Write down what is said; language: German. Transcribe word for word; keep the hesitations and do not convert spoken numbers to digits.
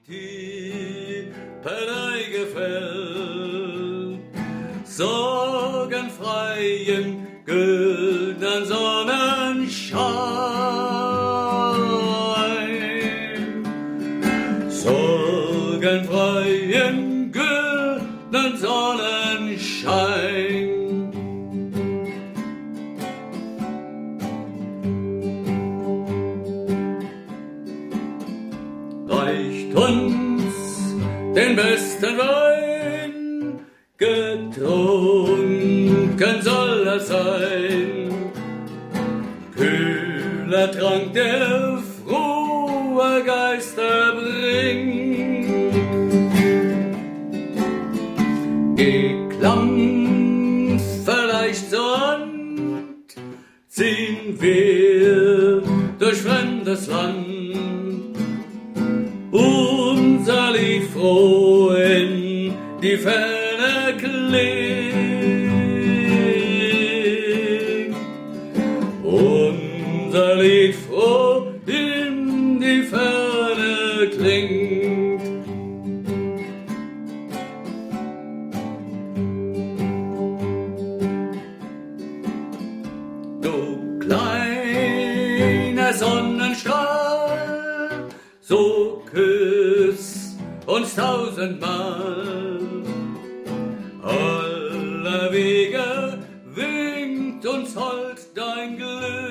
die Partei gefällt, sorgenfreien, güldenen Sonnenschein. Sorgenfreien, güldenen Sonnenschein. Reicht uns den besten Wein, getrunken soll er sein. Kühler Trank, der frohe Geister bringt. Geklang vielleicht so an, ziehen wir durch fremdes Land. Unser Lied froh in die Ferne klingt. Unser Lied froh in die Ferne klingt. Du kleiner Sonnenstrahl, so küss uns tausendmal. Aller Wege winkt uns hold dein Glück.